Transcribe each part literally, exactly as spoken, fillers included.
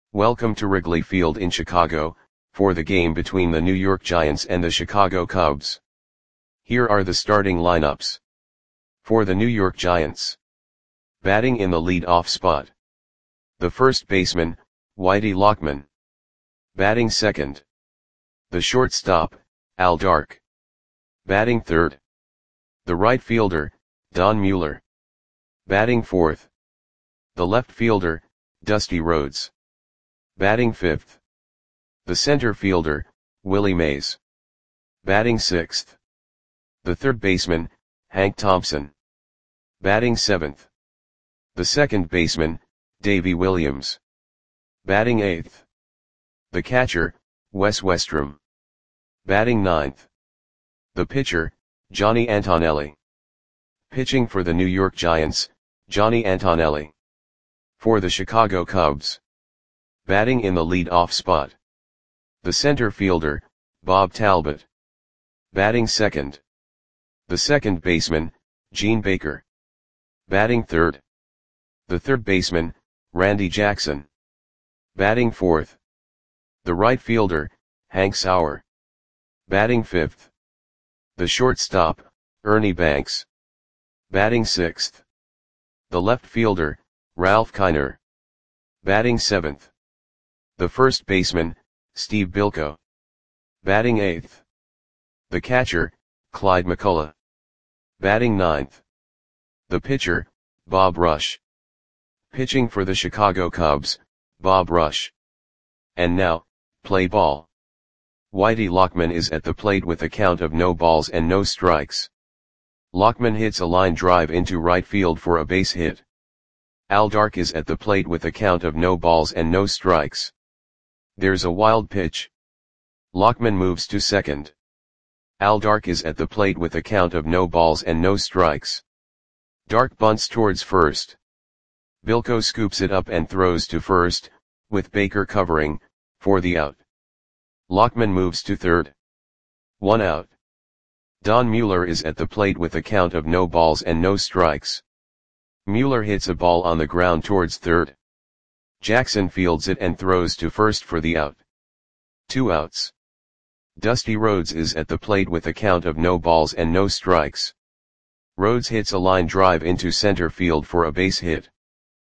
Welcome to Wrigley Field in Chicago, for the game between the New York Giants and the Chicago Cubs. Here are the starting lineups. For the New York Giants. Batting in the lead-off spot. The first baseman, Whitey Lockman. Batting second. The shortstop, Al Dark. Batting third. The right fielder, Don Mueller. Batting fourth. The left fielder, Dusty Rhodes. Batting fifth. The center fielder, Willie Mays. Batting sixth. The third baseman, Hank Thompson. Batting seventh. The second baseman, Davey Williams. Batting eighth. The catcher, Wes Westrum. Batting ninth. The pitcher, Johnny Antonelli. Pitching for the New York Giants, Johnny Antonelli. For the Chicago Cubs. Batting in the lead-off spot. The center fielder, Bob Talbot. Batting second. The second baseman, Gene Baker. Batting third. The third baseman, Randy Jackson. Batting fourth. The right fielder, Hank Sauer. Batting fifth. The shortstop, Ernie Banks. Batting sixth. The left fielder, Ralph Kiner. Batting seventh. The first baseman, Steve Bilko. Batting eighth. The catcher, Clyde McCullough. Batting ninth. The pitcher, Bob Rush. Pitching for the Chicago Cubs, Bob Rush. And now, play ball. Whitey Lockman is at the plate with a count of no balls and no strikes. Lockman hits a line drive into right field for a base hit. Al Dark is at the plate with a count of no balls and no strikes. There's a wild pitch. Lockman moves to second. Al Dark is at the plate with a count of no balls and no strikes. Dark bunts towards first. Bilko scoops it up and throws to first, with Baker covering, for the out. Lockman moves to third. One out. Don Mueller is at the plate with a count of no balls and no strikes. Mueller hits a ball on the ground towards third. Jackson fields it and throws to first for the out. Two outs. Dusty Rhodes is at the plate with a count of no balls and no strikes. Rhodes hits a line drive into center field for a base hit.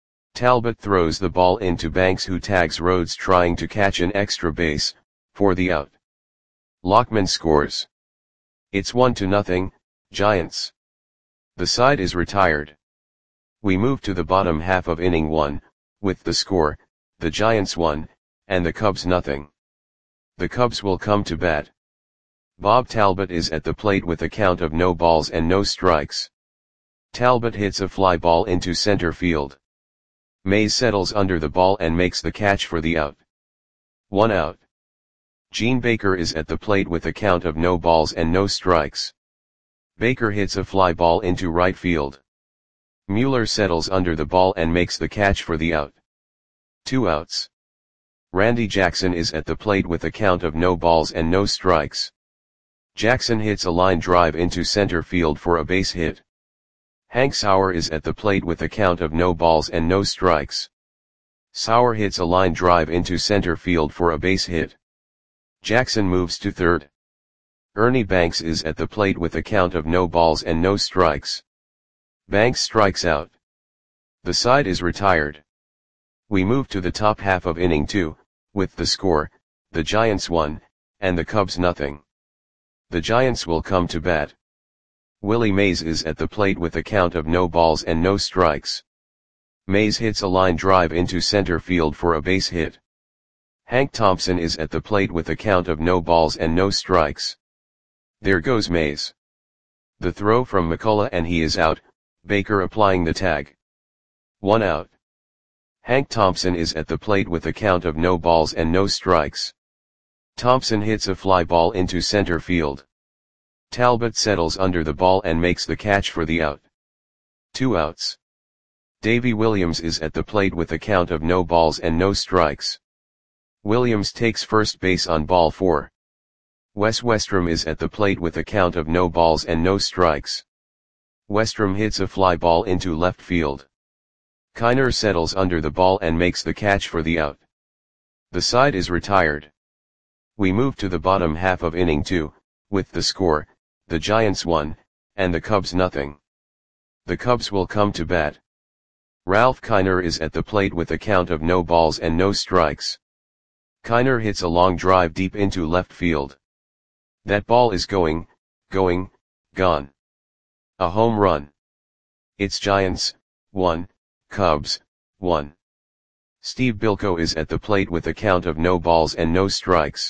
Talbot throws the ball into Banks, who tags Rhodes trying to catch an extra base, for the out. Lockman scores. It's one to nothing, Giants. The side is retired. We move to the bottom half of inning one, with the score, the Giants one, and the Cubs nothing. The Cubs will come to bat. Bob Talbot is at the plate with a count of no balls and no strikes. Talbot hits a fly ball into center field. Mays settles under the ball and makes the catch for the out. One out. Gene Baker is at the plate with a count of no balls and no strikes. Baker hits a fly ball into right field. Mueller settles under the ball and makes the catch for the out. Two outs. Randy Jackson is at the plate with a count of no balls and no strikes. Jackson hits a line drive into center field for a base hit. Hank Sauer is at the plate with a count of no balls and no strikes. Sauer hits a line drive into center field for a base hit. Jackson moves to third. Ernie Banks is at the plate with a count of no balls and no strikes. Banks strikes out. The side is retired. We move to the top half of inning two, with the score, the Giants one, and the Cubs nothing. The Giants will come to bat. Willie Mays is at the plate with a count of no balls and no strikes. Mays hits a line drive into center field for a base hit. Hank Thompson is at the plate with a count of no balls and no strikes. There goes Mays. The throw from McCullough and he is out, Baker applying the tag. One out. Hank Thompson is at the plate with a count of no balls and no strikes. Thompson hits a fly ball into center field. Talbot settles under the ball and makes the catch for the out. Two outs. Davey Williams is at the plate with a count of no balls and no strikes. Williams takes first base on ball four. Wes Westrum is at the plate with a count of no balls and no strikes. Westrum hits a fly ball into left field. Kiner settles under the ball and makes the catch for the out. The side is retired. We move to the bottom half of inning two, with the score, the Giants one, and the Cubs nothing. The Cubs will come to bat. Ralph Kiner is at the plate with a count of no balls and no strikes. Kiner hits a long drive deep into left field. That ball is going, going, gone. A home run. It's Giants, one, Cubs, one. Steve Bilko is at the plate with a count of no balls and no strikes.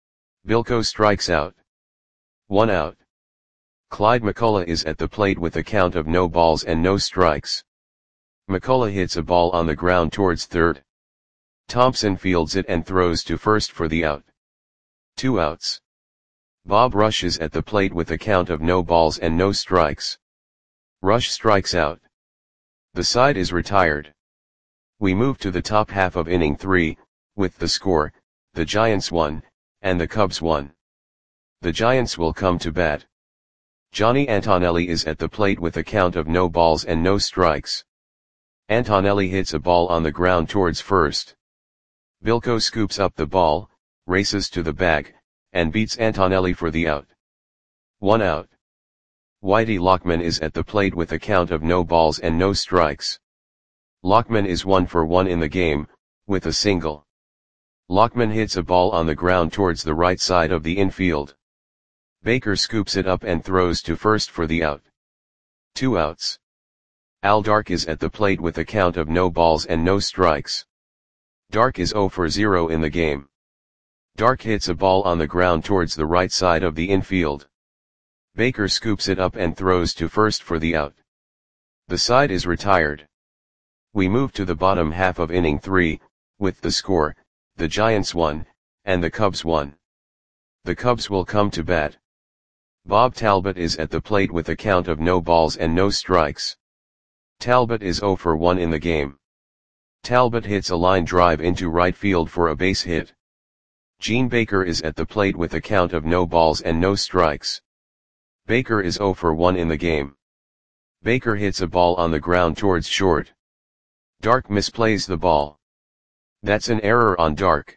Bilko strikes out. One out. Clyde McCullough is at the plate with a count of no balls and no strikes. McCullough hits a ball on the ground towards third. Thompson fields it and throws to first for the out. Two outs. Bob Rush is at the plate with a count of no balls and no strikes. Rush strikes out. The side is retired. We move to the top half of inning three, with the score, the Giants one, and the Cubs one. The Giants will come to bat. Johnny Antonelli is at the plate with a count of no balls and no strikes. Antonelli hits a ball on the ground towards first. Bilko scoops up the ball, races to the bag, and beats Antonelli for the out. One out. Whitey Lockman is at the plate with a count of no balls and no strikes. Lockman is one for one in the game, with a single. Lockman hits a ball on the ground towards the right side of the infield. Baker scoops it up and throws to first for the out. Two outs. Al Dark is at the plate with a count of no balls and no strikes. Dark is zero for zero in the game. Dark hits a ball on the ground towards the right side of the infield. Baker scoops it up and throws to first for the out. The side is retired. We move to the bottom half of inning three, with the score, the Giants one, and the Cubs one. The Cubs will come to bat. Bob Talbot is at the plate with a count of no balls and no strikes. Talbot is zero for one in the game. Talbot hits a line drive into right field for a base hit. Gene Baker is at the plate with a count of no balls and no strikes. Baker is zero for one in the game. Baker hits a ball on the ground towards short. Dark misplays the ball. That's an error on Dark.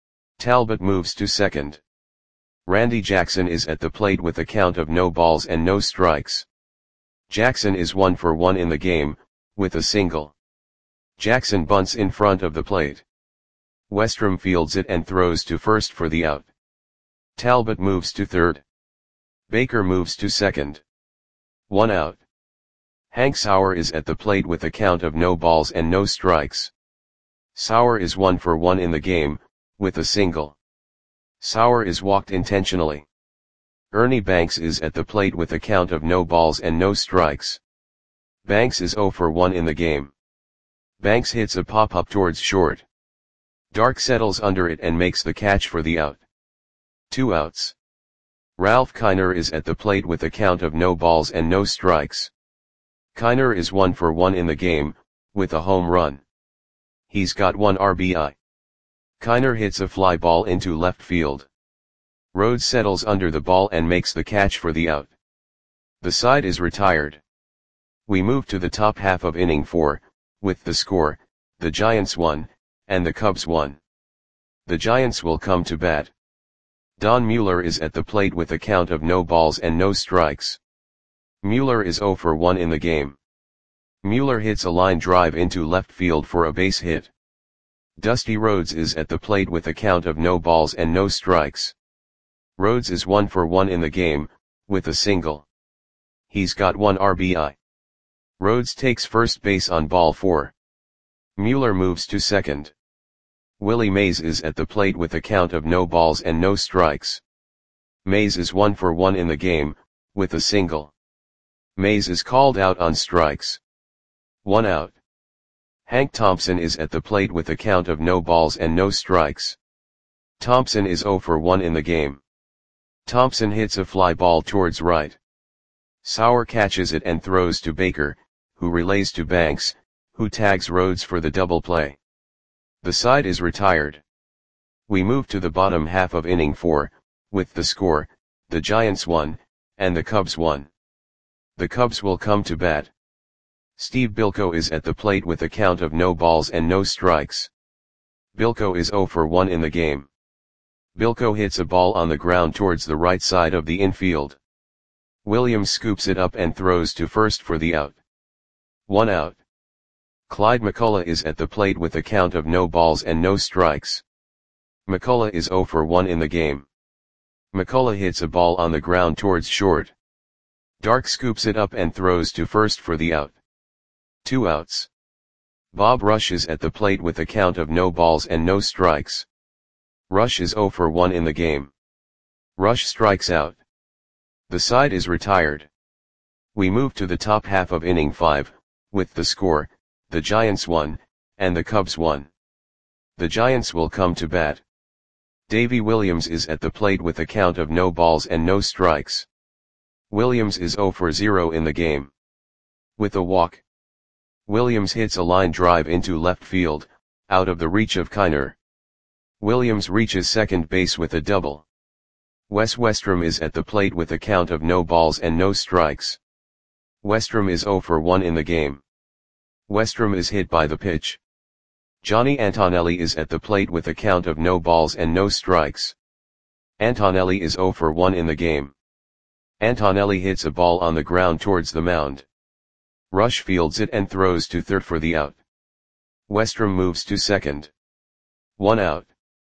Talbot moves to second. Randy Jackson is at the plate with a count of no balls and no strikes. Jackson is one for one in the game, with a single. Jackson bunts in front of the plate. Westrom fields it and throws to first for the out. Talbot moves to third. Baker moves to second. One out. Hank Sauer is at the plate with a count of no balls and no strikes. Sauer is one for one in the game, with a single. Sauer is walked intentionally. Ernie Banks is at the plate with a count of no balls and no strikes. Banks is zero for one in the game. Banks hits a pop-up towards short. Dark settles under it and makes the catch for the out. Two outs. Ralph Kiner is at the plate with a count of no balls and no strikes. Kiner is one for one in the game, with a home run. He's got one R B I. Kiner hits a fly ball into left field. Rhodes settles under the ball and makes the catch for the out. The side is retired. We move to the top half of inning four, with the score, the Giants one, and the Cubs one. The Giants will come to bat. Don Mueller is at the plate with a count of no balls and no strikes. Mueller is zero for one in the game. Mueller hits a line drive into left field for a base hit. Dusty Rhodes is at the plate with a count of no balls and no strikes. Rhodes is one for one in the game, with a single. He's got one R B I. Rhodes takes first base on ball four. Mueller moves to second. Willie Mays is at the plate with a count of no balls and no strikes. Mays is one for one in the game, with a single. Mays is called out on strikes. One out. Hank Thompson is at the plate with a count of no balls and no strikes. Thompson is zero for one in the game. Thompson hits a fly ball towards right. Sauer catches it and throws to Baker, who relays to Banks, who tags Rhodes for the double play. The side is retired. We move to the bottom half of inning four, with the score, the Giants one, and the Cubs one. The Cubs will come to bat. Steve Bilko is at the plate with a count of no balls and no strikes. Bilko is zero for one in the game. Bilko hits a ball on the ground towards the right side of the infield. Williams scoops it up and throws to first for the out. One out. Clyde McCullough is at the plate with a count of no balls and no strikes. McCullough is zero for one in the game. McCullough hits a ball on the ground towards short. Dark scoops it up and throws to first for the out. Two outs. Bob Rush is at the plate with a count of no balls and no strikes. Rush is zero for one in the game. Rush strikes out. The side is retired. We move to the top half of inning five, with the score, the Giants won, and the Cubs won. The Giants will come to bat. Davy Williams is at the plate with a count of no balls and no strikes. Williams is zero for zero in the game. With a walk, Williams hits a line drive into left field, out of the reach of Kiner. Williams reaches second base with a double. Wes Westrom is at the plate with a count of no balls and no strikes. Westrom is zero for one in the game. Westrom is hit by the pitch. Johnny Antonelli is at the plate with a count of no balls and no strikes. Antonelli is zero for one in the game. Antonelli hits a ball on the ground towards the mound. Rush fields it and throws to third for the out. Westrom moves to second. One out.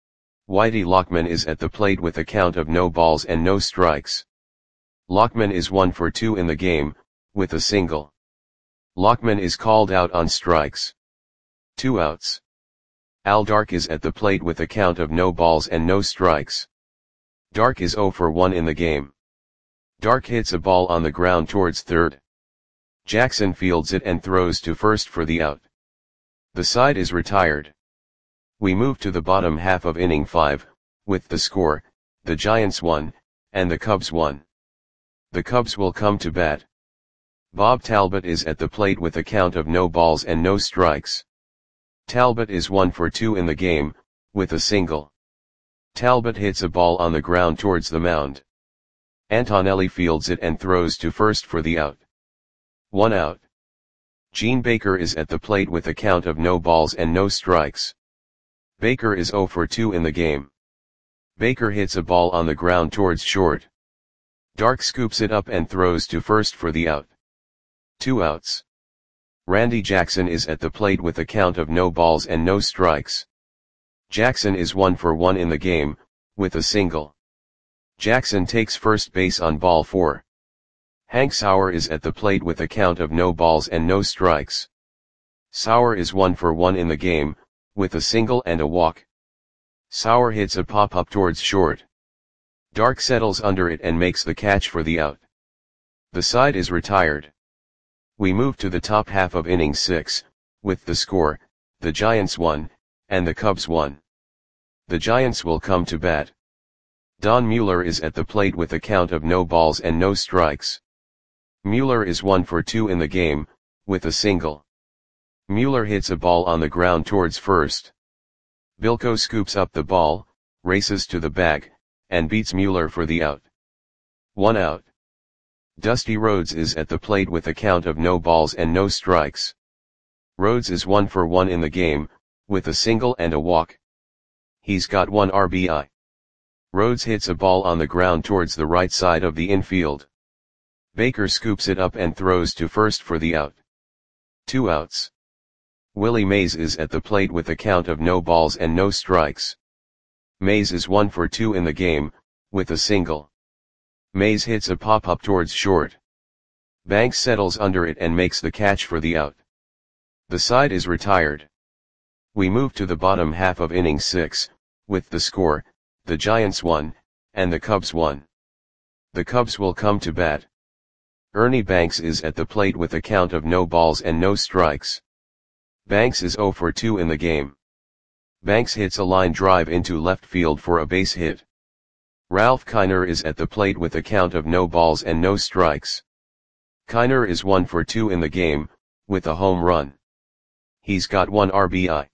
Whitey Lockman is at the plate with a count of no balls and no strikes. Lockman is one for two in the game, with a single. Lockman is called out on strikes. Two outs. Al Dark is at the plate with a count of no balls and no strikes. Dark is zero for one in the game. Dark hits a ball on the ground towards third. Jackson fields it and throws to first for the out. The side is retired. We move to the bottom half of inning five, with the score, the Giants won, and the Cubs won. The Cubs will come to bat. Bob Talbot is at the plate with a count of no balls and no strikes. Talbot is one for two in the game, with a single. Talbot hits a ball on the ground towards the mound. Antonelli fields it and throws to first for the out. One out. Gene Baker is at the plate with a count of no balls and no strikes. Baker is zero for two in the game. Baker hits a ball on the ground towards short. Dark scoops it up and throws to first for the out. Two outs. Randy Jackson is at the plate with a count of no balls and no strikes. Jackson is one for one in the game, with a single. Jackson takes first base on ball four. Hank Sauer is at the plate with a count of no balls and no strikes. Sauer is one for one in the game, with a single and a walk. Sauer hits a pop-up towards short. Dark settles under it and makes the catch for the out. The side is retired. We move to the top half of inning six, with the score, the Giants won, and the Cubs won. The Giants will come to bat. Don Mueller is at the plate with a count of no balls and no strikes. Mueller is one for two in the game, with a single. Mueller hits a ball on the ground towards first. Bilko scoops up the ball, races to the bag, and beats Mueller for the out. One out. Dusty Rhodes is at the plate with a count of no balls and no strikes. Rhodes is one for one in the game, with a single and a walk. He's got one R B I. Rhodes hits a ball on the ground towards the right side of the infield. Baker scoops it up and throws to first for the out. Two outs. Willie Mays is at the plate with a count of no balls and no strikes. Mays is one for two in the game, with a single. Mays hits a pop-up towards short. Banks settles under it and makes the catch for the out. The side is retired. We move to the bottom half of inning six, with the score, the Giants won, and the Cubs won. The Cubs will come to bat. Ernie Banks is at the plate with a count of no balls and no strikes. Banks is zero for two in the game. Banks hits a line drive into left field for a base hit. Ralph Kiner is at the plate with a count of no balls and no strikes. Kiner is one for two in the game, with a home run. He's got one R B I.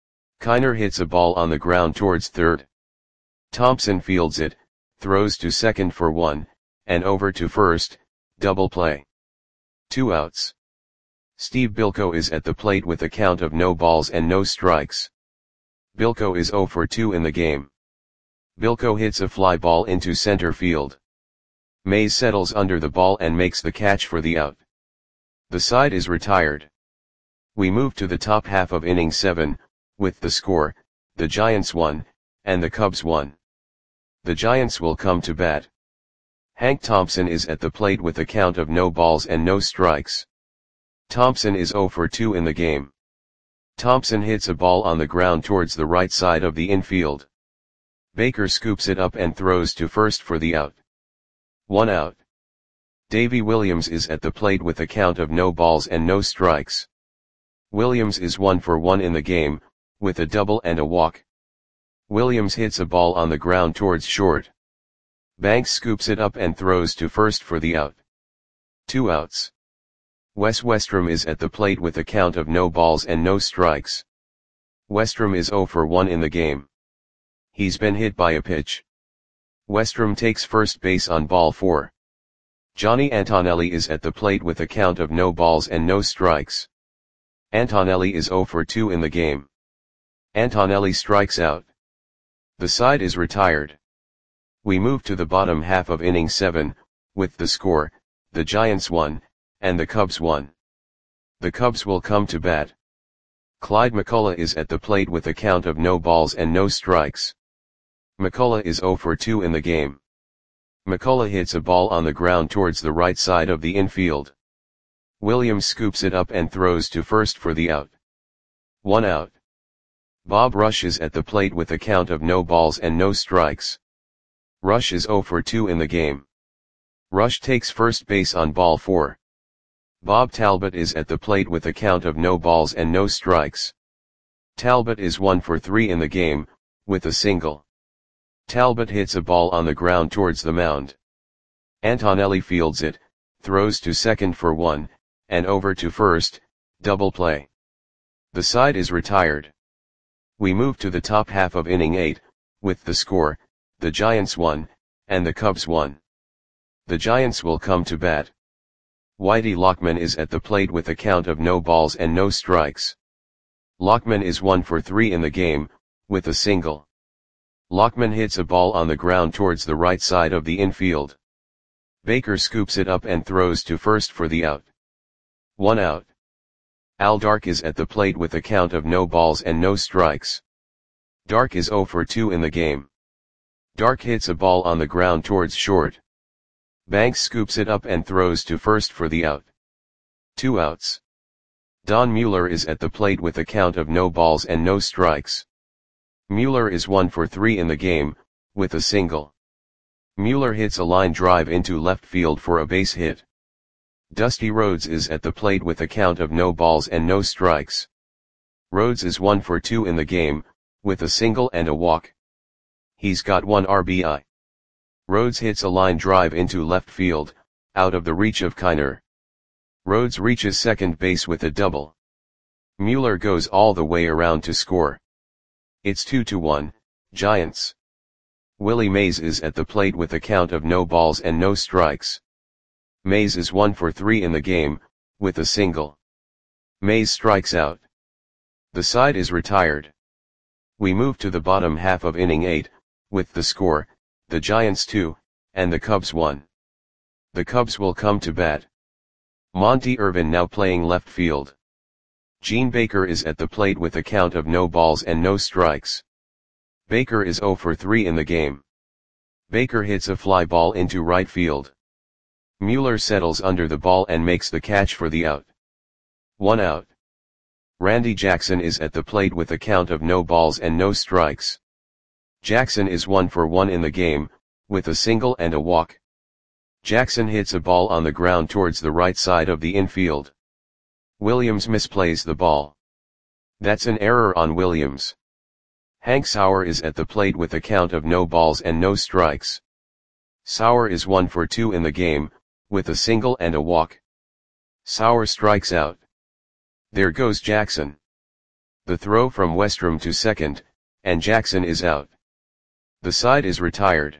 Kiner hits a ball on the ground towards third. Thompson fields it, throws to second for one, and over to first, double play. Two outs. Steve Bilko is at the plate with a count of no balls and no strikes. Bilko is zero for two in the game. Bilko hits a fly ball into center field. Mays settles under the ball and makes the catch for the out. The side is retired. We move to the top half of inning seven, with the score, the Giants won, and the Cubs won. The Giants will come to bat. Hank Thompson is at the plate with a count of no balls and no strikes. Thompson is zero for two in the game. Thompson hits a ball on the ground towards the right side of the infield. Baker scoops it up and throws to first for the out. One out. Davy Williams is at the plate with a count of no balls and no strikes. Williams is one for one in the game, with a double and a walk. Williams hits a ball on the ground towards short. Banks scoops it up and throws to first for the out. Two outs. Wes Westrom is at the plate with a count of no balls and no strikes. Westrom is zero for one in the game. He's been hit by a pitch. Westrom takes first base on ball four. Johnny Antonelli is at the plate with a count of no balls and no strikes. Antonelli is zero for two in the game. Antonelli strikes out. The side is retired. We move to the bottom half of inning seven, with the score, the Giants won, and the Cubs won. The Cubs will come to bat. Clyde McCullough is at the plate with a count of no balls and no strikes. McCullough is zero for two in the game. McCullough hits a ball on the ground towards the right side of the infield. Williams scoops it up and throws to first for the out. One out. Bob Rush is at the plate with a count of no balls and no strikes. Rush is zero for two in the game. Rush takes first base on ball four. Bob Talbot is at the plate with a count of no balls and no strikes. Talbot is one for three in the game, with a single. Talbot hits a ball on the ground towards the mound. Antonelli fields it, throws to second for one, and over to first, double play. The side is retired. We move to the top half of inning eight, with the score, the Giants won, and the Cubs won. The Giants will come to bat. Whitey Lockman is at the plate with a count of no balls and no strikes. Lockman is one for three in the game, with a single. Lockman hits a ball on the ground towards the right side of the infield. Baker scoops it up and throws to first for the out. One out. Al Dark is at the plate with a count of no balls and no strikes. Dark is zero for two in the game. Dark hits a ball on the ground towards short. Banks scoops it up and throws to first for the out. Two outs. Don Mueller is at the plate with a count of no balls and no strikes. Mueller is one for three in the game, with a single. Mueller hits a line drive into left field for a base hit. Dusty Rhodes is at the plate with a count of no balls and no strikes. Rhodes is one for two in the game, with a single and a walk. He's got one R B I. Rhodes hits a line drive into left field, out of the reach of Kiner. Rhodes reaches second base with a double. Mueller goes all the way around to score. It's two to one, Giants. Willie Mays is at the plate with a count of no balls and no strikes. Mays is one for three in the game, with a single. Mays strikes out. The side is retired. We move to the bottom half of inning eight, with the score, the Giants two, and the Cubs one. The Cubs will come to bat. Monty Irvin now playing left field. Gene Baker is at the plate with a count of no balls and no strikes. Baker is zero for three in the game. Baker hits a fly ball into right field. Mueller settles under the ball and makes the catch for the out. One out. Randy Jackson is at the plate with a count of no balls and no strikes. Jackson is one for one in the game, with a single and a walk. Jackson hits a ball on the ground towards the right side of the infield. Williams misplays the ball. That's an error on Williams. Hank Sauer is at the plate with a count of no balls and no strikes. Sauer is one for two in the game, with a single and a walk. Sauer strikes out. There goes Jackson. The throw from Westrom to second, and Jackson is out. The side is retired.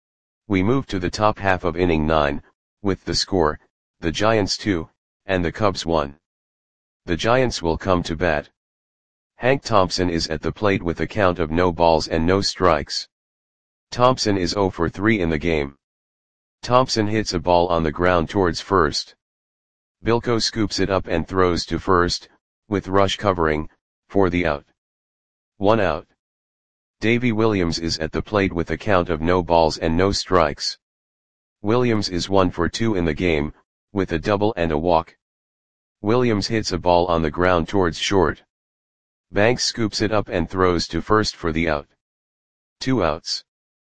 We move to the top half of inning nine, with the score, the Giants two, and the Cubs one. The Giants will come to bat. Hank Thompson is at the plate with a count of no balls and no strikes. Thompson is zero for three in the game. Thompson hits a ball on the ground towards first. Bilko scoops it up and throws to first, with Rush covering, for the out. One out. Davy Williams is at the plate with a count of no balls and no strikes. Williams is one for two in the game, with a double and a walk. Williams hits a ball on the ground towards short. Banks scoops it up and throws to first for the out. Two outs.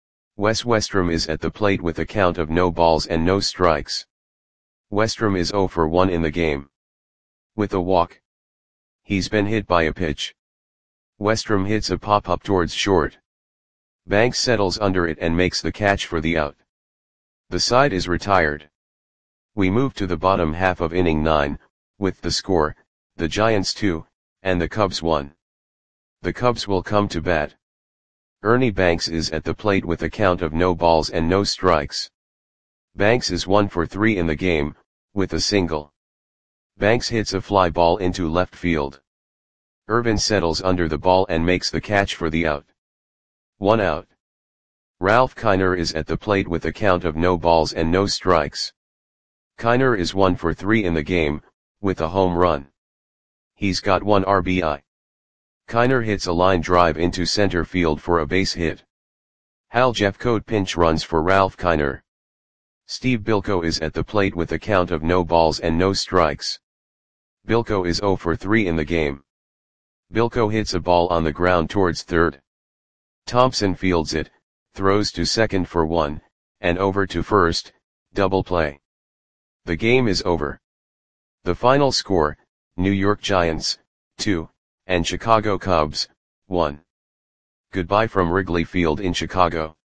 Wes Westrom is at the plate with a count of no balls and no strikes. Westrom is zero for one in the game. With a walk. He's been hit by a pitch. Westrom hits a pop-up towards short. Banks settles under it and makes the catch for the out. The side is retired. We move to the bottom half of inning nine, with the score, the Giants two, and the Cubs one. The Cubs will come to bat. Ernie Banks is at the plate with a count of no balls and no strikes. Banks is one for three in the game, with a single. Banks hits a fly ball into left field. Irvin settles under the ball and makes the catch for the out. One out. Ralph Kiner is at the plate with a count of no balls and no strikes. Kiner is one for three in the game, with a home run. He's got one R B I. Kiner hits a line drive into center field for a base hit. Hal Jeffcoat pinch runs for Ralph Kiner. Steve Bilko is at the plate with a count of no balls and no strikes. Bilko is zero for three in the game. Bilko hits a ball on the ground towards third. Thompson fields it, throws to second for one, and over to first, double play. The game is over. The final score, New York Giants, two, and Chicago Cubs, one. Goodbye from Wrigley Field in Chicago.